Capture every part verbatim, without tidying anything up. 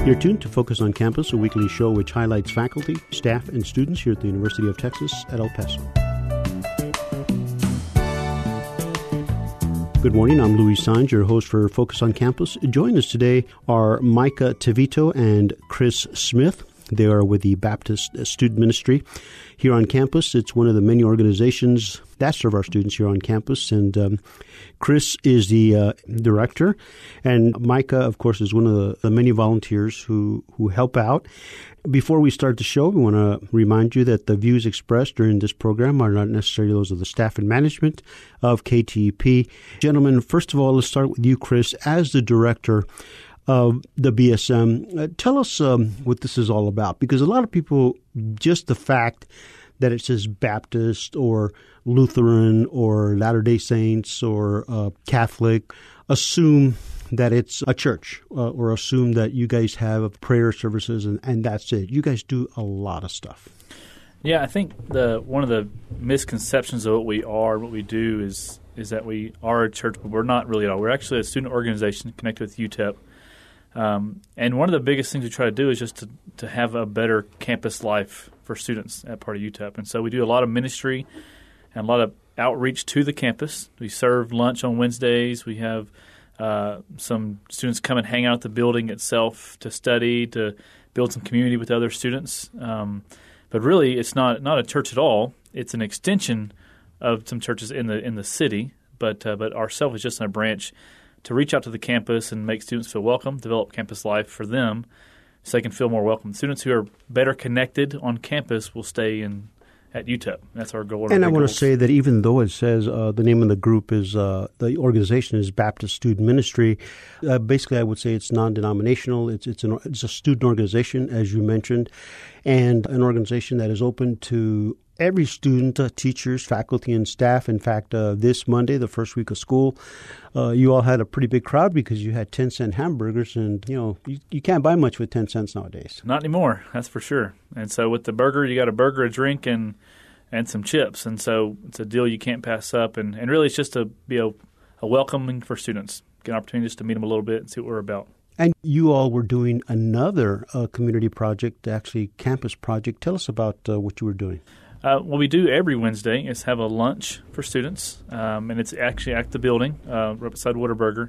You're tuned to Focus on Campus, a weekly show which highlights faculty, staff, and students here at the University of Texas at El Paso. Good morning. I'm Louis Sanj, your host for Focus on Campus. Joining us today are Micah Tevito and Chris Smith. They are with the Baptist Student Ministry here on campus. It's one of the many organizations that serve our students here on campus. And um, Chris is the uh, director. And Micah, of course, is one of the, the many volunteers who, who help out. Before we start the show, we want to remind you that the views expressed during this program are not necessarily those of the staff and management of K T E P. Gentlemen, first of all, let's start with you, Chris, as the director of the B S M. Uh, tell us um, what this is all about, because a lot of people, just the fact that it says Baptist or Lutheran or Latter-day Saints or uh, Catholic, assume that it's a church uh, or assume that you guys have prayer services and, and that's it. You guys do a lot of stuff. Yeah, I think the one of the misconceptions of what we are, what we do is is that we are a church, but we're not really at all. We're actually a student organization connected with U T E P. Um, and one of the biggest things we try to do is just to, to have a better campus life for students at part of U T E P. And so we do a lot of ministry and a lot of outreach to the campus. We serve lunch on Wednesdays. We have uh, some students come and hang out at the building itself to study, to build some community with other students. Um, but really, it's not not a church at all. It's an extension of some churches in the in the city. But uh, but ourselves is just a branch to reach out to the campus and make students feel welcome, develop campus life for them so they can feel more welcome. Students who are better connected on campus will stay in at U T E P. That's our goal. And our I want goals. to say that even though it says uh, the name of the group is, uh, the organization is Baptist Student Ministry, uh, basically I would say it's non-denominational. It's it's, an, it's a student organization, as you mentioned, and an organization that is open to every student, uh, teachers, faculty, and staff. In fact, uh, this Monday, the first week of school, uh, you all had a pretty big crowd because you had ten cent hamburgers, and you know you, you can't buy much with ten cents nowadays. Not anymore, that's for sure. And so with the burger, you got a burger, a drink, and and some chips. And so it's a deal you can't pass up. And, and really, it's just to be a, a welcoming for students, get an opportunity just to meet them a little bit and see what we're about. And you all were doing another uh, community project, actually campus project. Tell us about uh, what you were doing. Uh, what we do every Wednesday is have a lunch for students, um, and it's actually at the building, uh, right beside Whataburger.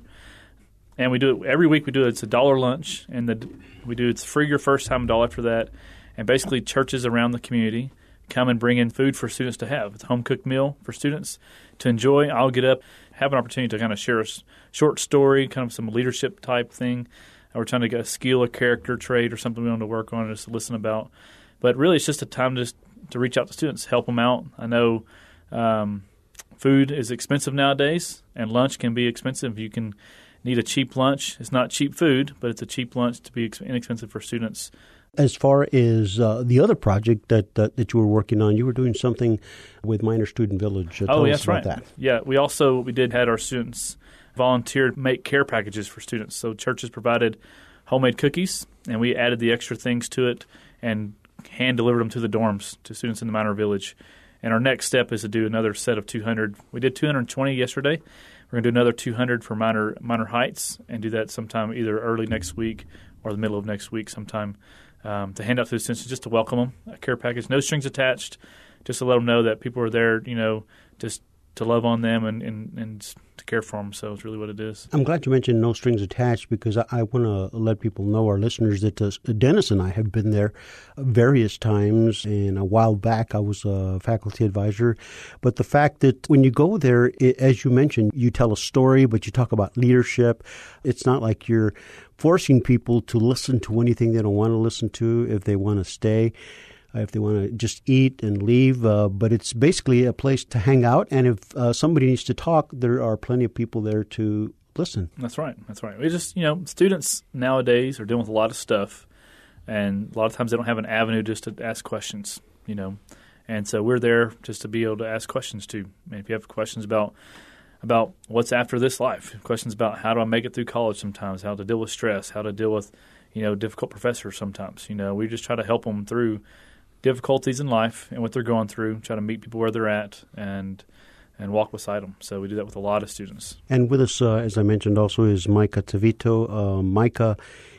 And we do it every week. We do it. It's a dollar lunch, and the, we do it's free your first time, a dollar after that. And basically, churches around the community come and bring in food for students to have. It's a home cooked meal for students to enjoy. I'll get up, have an opportunity to kind of share a short story, kind of some leadership type thing. We're trying to get a skill, a character trait, or something we want to work on, just to listen about. But really, it's just a time to just to reach out to students, help them out. I know um, food is expensive nowadays, and lunch can be expensive. You can need a cheap lunch. It's not cheap food, but it's a cheap lunch to be inexpensive for students. As far as uh, the other project that, that that you were working on, you were doing something with Minor Student Village. Uh, tell oh, us that's about right. that. Yeah, we also we did had our students volunteer to make care packages for students. So churches provided homemade cookies, and we added the extra things to it and hand delivered them to the dorms to students in the Minor Village. And our next step is to do another set of two hundred. We did two hundred twenty yesterday. We're going to do another two hundred for Minor Minor Heights and do that sometime either early next week or the middle of next week sometime um, to hand out to the students just to welcome them. A care package, no strings attached, just to let them know that people are there, you know, just to love on them and, and, and to care for them. So it's really what it is. I'm glad you mentioned no strings attached because I, I want to let people know, our listeners, that uh, Dennis and I have been there various times. And a while back, I was a faculty advisor. But the fact that when you go there, it, as you mentioned, you tell a story, but you talk about leadership. It's not like you're forcing people to listen to anything they don't want to listen to if they want to stay. If they want to just eat and leave. Uh, but it's basically a place to hang out. And if uh, somebody needs to talk, there are plenty of people there to listen. That's right. That's right. We just, you know, students nowadays are dealing with a lot of stuff. And a lot of times they don't have an avenue just to ask questions, you know. And so we're there just to be able to ask questions too. I mean, if you have questions about about what's after this life, questions about how do I make it through college sometimes, how to deal with stress, how to deal with, you know, difficult professors sometimes. You know, we just try to help them through difficulties in life and what they're going through, try to meet people where they're at and and walk beside them. So we do that with a lot of students. And with us, uh, as I mentioned, also is Micah Tevito. Uh, Micah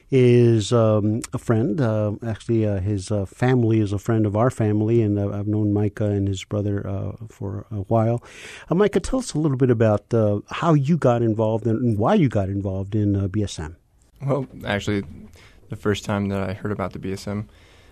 is um, a friend. Uh, actually, uh, his uh, family is a friend of our family, and uh, I've known Micah and his brother uh, for a while. Uh, Micah, tell us a little bit about uh, how you got involved and why you got involved in uh, B S M. Well, actually, the first time that I heard about the B S M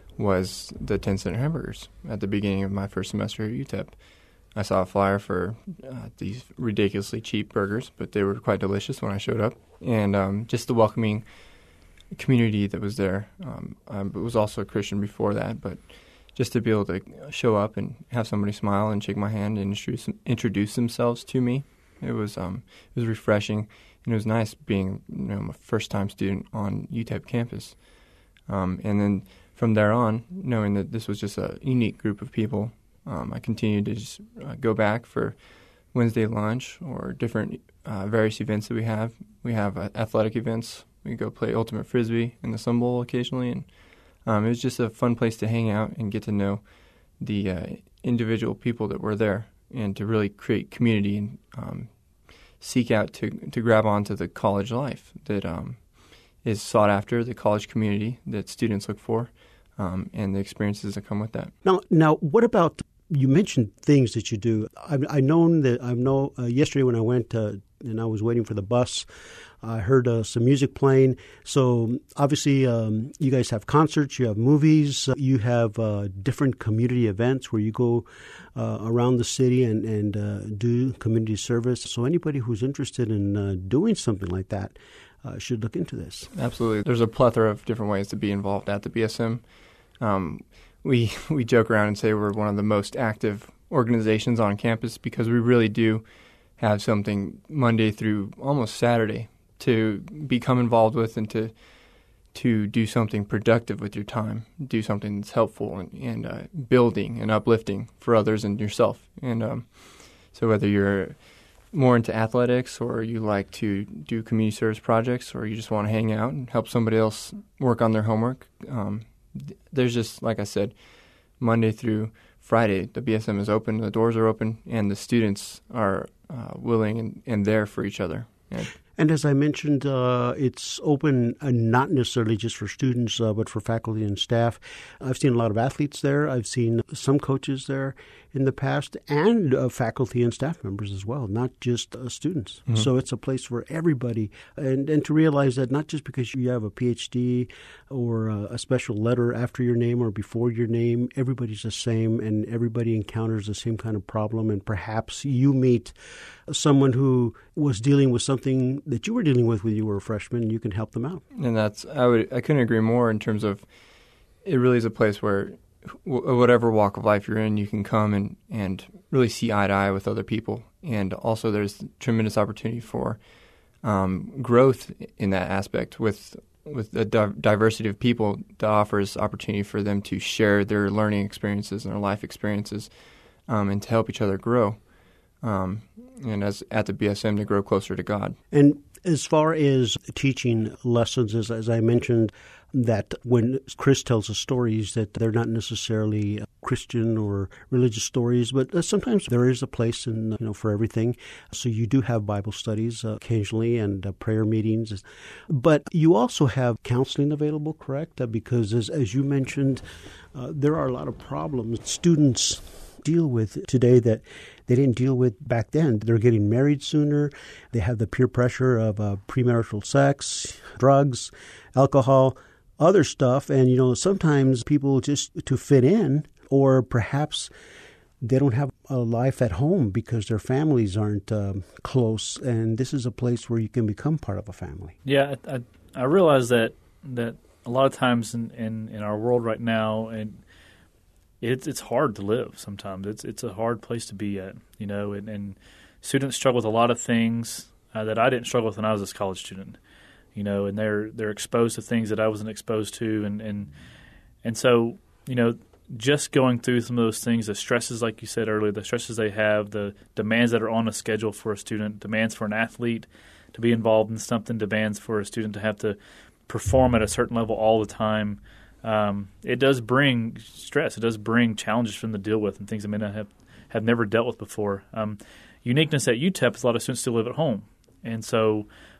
was the ten cent hamburgers at the beginning of my first semester at U T E P. I saw a flyer for uh, these ridiculously cheap burgers, but they were quite delicious when I showed up. And um, just the welcoming community that was there. Um, I was also a Christian before that, but just to be able to show up and have somebody smile and shake my hand and introduce, introduce themselves to me, it was um, it was refreshing, and it was nice being you know, a first-time student on U T E P campus. Um, and then from there on, knowing that this was just a unique group of people, Um, I continued to just uh, go back for Wednesday lunch or different uh, various events that we have. We have uh, athletic events. We go play Ultimate Frisbee in the Sun Bowl occasionally. And um, it was just a fun place to hang out and get to know the uh, individual people that were there and to really create community and um, seek out to, to grab onto the college life that um, is sought after, the college community that students look for, um, and the experiences that come with that. Now, now, what about... You mentioned things that you do. I've, I known that I know uh, yesterday when I went uh, and I was waiting for the bus, I heard uh, some music playing. So obviously, um, you guys have concerts, you have movies, uh, you have uh, different community events where you go uh, around the city and and uh, do community service. So anybody who's interested in uh, doing something like that uh, should look into this. Absolutely, there's a plethora of different ways to be involved at the B S M. Um, We we joke around and say we're one of the most active organizations on campus because we really do have something Monday through almost Saturday to become involved with and to to do something productive with your time, do something that's helpful and, and uh, building and uplifting for others and yourself. And um, so whether you're more into athletics or you like to do community service projects or you just want to hang out and help somebody else work on their homework, um, there's just, like I said, Monday through Friday, the B S M is open, the doors are open, and the students are uh, willing and, and there for each other. And, and as I mentioned, uh, it's open uh, not necessarily just for students, uh, but for faculty and staff. I've seen a lot of athletes there. I've seen some coaches there in the past, and uh, faculty and staff members as well, not just uh, students. Mm-hmm. So it's a place for everybody. And, and to realize that not just because you have a P H D or a, a special letter after your name or before your name, everybody's the same and everybody encounters the same kind of problem. And perhaps you meet someone who was dealing with something that you were dealing with when you were a freshman, and you can help them out. And that's I would I couldn't agree more in terms of it really is a place where whatever walk of life you're in, you can come and, and really see eye to eye with other people. And also there's tremendous opportunity for um, growth in that aspect with with the di- diversity of people that offers opportunity for them to share their learning experiences and their life experiences um, and to help each other grow. Um, and as at the B S M to grow closer to God. And as far as teaching lessons, as, as I mentioned, that when Chris tells us stories that they're not necessarily Christian or religious stories, but sometimes there is a place in, you know, for everything. So you do have Bible studies uh, occasionally and uh, prayer meetings. But you also have counseling available, correct? Uh, because as, as you mentioned, uh, there are a lot of problems students deal with today that they didn't deal with back then. They're getting married sooner. They have the peer pressure of uh, premarital sex, drugs, alcohol, other stuff. And, you know, sometimes people just to fit in, or perhaps they don't have a life at home because their families aren't um, close. And this is a place where you can become part of a family. Yeah, I, I, I realize that that a lot of times in, in, in our world right now, and It's it's hard to live sometimes. It's it's a hard place to be at, you know, and, and students struggle with a lot of things uh, that I didn't struggle with when I was a college student, you know, and they're they're exposed to things that I wasn't exposed to, and and, and so, you know, just going through some of those things, the stresses, like you said earlier, the stresses they have, the demands that are on a schedule for a student, demands for an athlete to be involved in something, demands for a student to have to perform at a certain level all the time. Um, it does bring stress. It does bring challenges for them to deal with and things they may not have, have never dealt with before. Um, uniqueness at U T E P is a lot of students still live at home. And so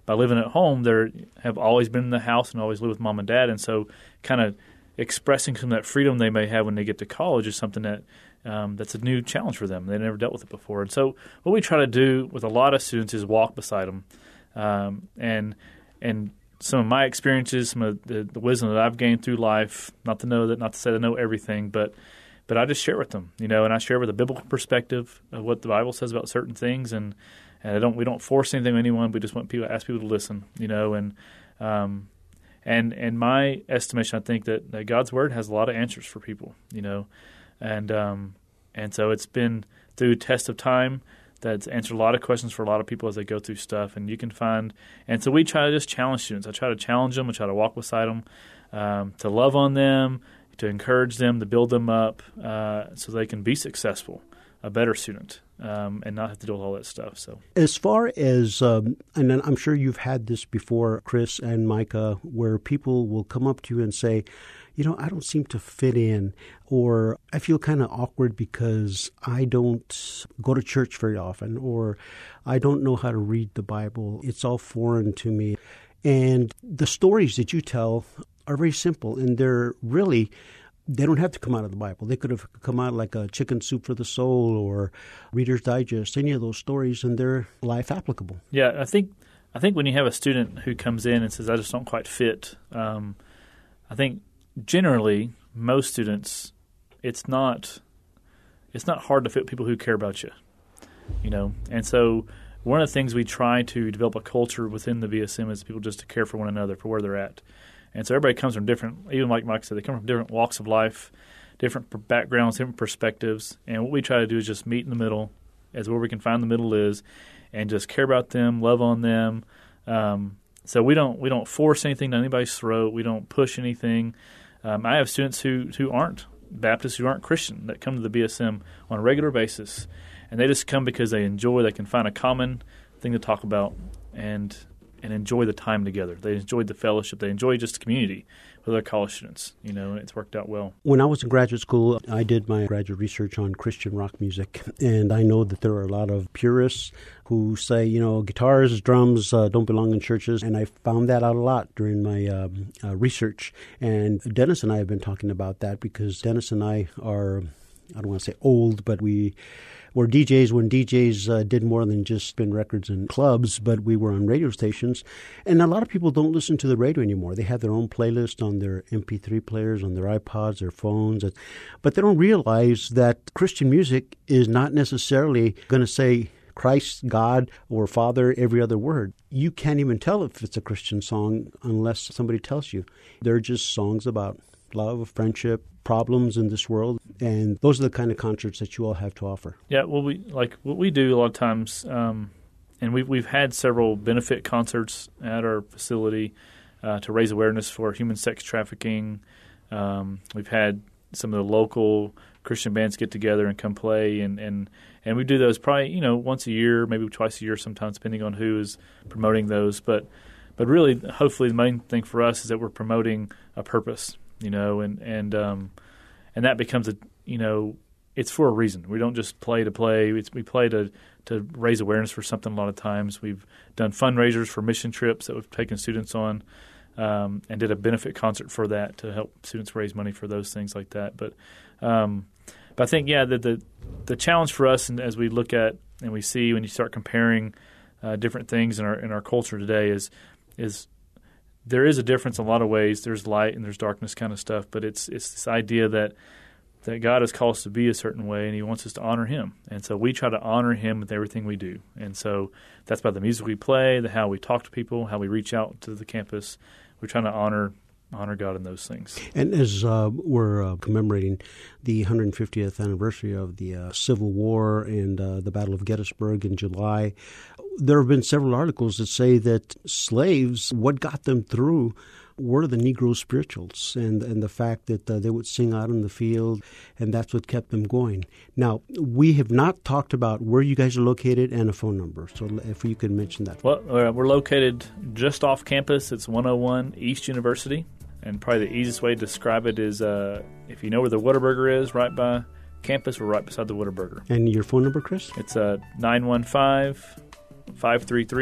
by living at home, they have always been in the house and always lived with mom and dad, and so kind of expressing some of that freedom they may have when they get to college is something that um, that's a new challenge for them. They never dealt with it before, and so what we try to do with a lot of students is walk beside them, um, and and some of my experiences, some of the, the wisdom that I've gained through life. Not to know that, not to say I know everything, but but I just share with them, you know, and I share with a biblical perspective of what the Bible says about certain things, and, and I don't we don't force anything on anyone. We just want people ask people to listen, you know, and um, and and my estimation, I think that, that God's Word has a lot of answers for people, you know, and um, and so it's been through test of time that's answered a lot of questions for a lot of people as they go through stuff, and you can find, and so we try to just challenge students. I try to challenge them. I try to walk beside them, um, to love on them, to encourage them, to build them up, uh, so they can be successful, a better student, um, and not have to deal with all that stuff. So, as far as, um, and I'm sure you've had this before, Chris and Micah, where people will come up to you and say, you know, I don't seem to fit in, or I feel kind of awkward because I don't go to church very often, or I don't know how to read the Bible. It's all foreign to me. And the stories that you tell are very simple, and they're really, they don't have to come out of the Bible. They could have come out like a Chicken Soup for the Soul or Reader's Digest, any of those stories, and they're life applicable. Yeah, I think I think when you have a student who comes in and says, I just don't quite fit, um, I think generally most students, it's not it's not hard to fit people who care about you, you know. And so one of the things we try to develop a culture within the V S M is people just to care for one another, for where they're at. And so everybody comes from different, even like Mike said, they come from different walks of life, different backgrounds, different perspectives. And what we try to do is just meet in the middle, as where we can find the middle is, and just care about them, love on them. Um, so we don't we don't force anything down anybody's throat. We don't push anything. Um, I have students who, who aren't Baptists, who aren't Christian, that come to the B S M on a regular basis. And they just come because they enjoy, they can find a common thing to talk about, and and enjoy the time together. They enjoyed the fellowship. They enjoy just the community with other college students, you know, and it's worked out well. When I was in graduate school, I did my graduate research on Christian rock music, and I know that there are a lot of purists who say, you know, guitars, drums uh, don't belong in churches, and I found that out a lot during my um, uh, research. And Dennis and I have been talking about that because Dennis and I are, I don't want to say old, but we were D Js when D Js uh, did more than just spin records in clubs, but we were on radio stations. And a lot of people don't listen to the radio anymore. They have their own playlist on their M P three players, on their iPods, their phones. But they don't realize that Christian music is not necessarily going to say Christ, God, or Father every other word. You can't even tell if it's a Christian song unless somebody tells you. They're just songs about love, friendship, problems in this world, and those are the kind of concerts that you all have to offer. Yeah, well, we like what we do a lot of times, um, and we've we've had several benefit concerts at our facility uh, to raise awareness for human sex trafficking. Um, we've had some of the local Christian bands get together and come play, and, and, and we do those probably you know once a year, maybe twice a year, sometimes depending on who is promoting those. But but really, hopefully, the main thing for us is that we're promoting a purpose. You know, and and um, and that becomes a you know, it's for a reason. We don't just play to play. It's, we play to to raise awareness for something. A lot of times, we've done fundraisers for mission trips that we've taken students on, um, and did a benefit concert for that to help students raise money for those things like that. But um, but I think yeah, the the the challenge for us, and as we look at and we see when you start comparing uh, different things in our in our culture today, is is there is a difference in a lot of ways. There's light and there's darkness kind of stuff, but it's it's this idea that that God has called us to be a certain way, and He wants us to honor Him. And so we try to honor Him with everything we do. And so that's by the music we play, the how we talk to people, how we reach out to the campus. We're trying to honor honor God in those things. And as uh, we're uh, commemorating the one hundred fiftieth anniversary of the uh, Civil War and uh, the Battle of Gettysburg in July, there have been several articles that say that slaves, what got them through were the Negro spirituals and, and the fact that uh, they would sing out in the field, and that's what kept them going. Now, we have not talked about where you guys are located and a phone number, so if you could mention that. Well, uh, we're located just off campus. It's one oh one East University, and probably the easiest way to describe it is uh, if you know where the Whataburger is, right by campus, we're right beside the Whataburger. And your phone number, Chris? It's uh, nine one five, five three three,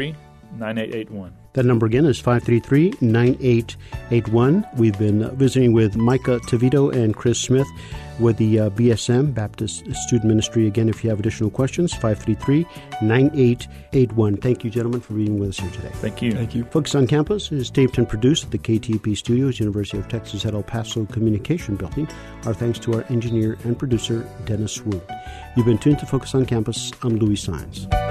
nine eight eight one. That number again is five three three, nine eight eight one. We've been visiting with Micah Tevito and Chris Smith with the uh, B S M, Baptist Student Ministry. Again, if you have additional questions, five three three, nine eight eight one. Thank you, gentlemen, for being with us here today. Thank you. Thank you. Focus on Campus is taped and produced at the K T P Studios, University of Texas at El Paso Communication Building. Our thanks to our engineer and producer, Dennis Wu. You've been tuned to Focus on Campus. I'm Louis Sines.